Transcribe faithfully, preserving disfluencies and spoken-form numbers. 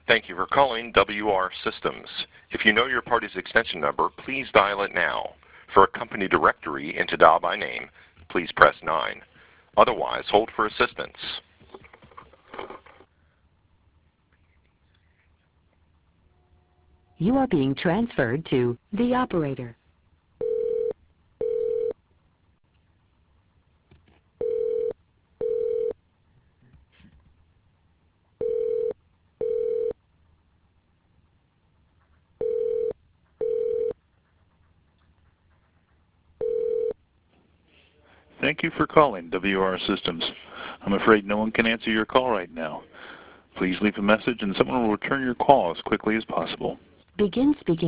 Thank you for calling W R Systems. If you know your party's extension number, please dial it now. For a company directory and to dial by name, please press nine. Otherwise, hold for assistance. You are being transferred to the operator. Thank you for calling W R Systems. I'm afraid no one can answer your call right now. Please leave a message and someone will return your call as quickly as possible. Begin speaking.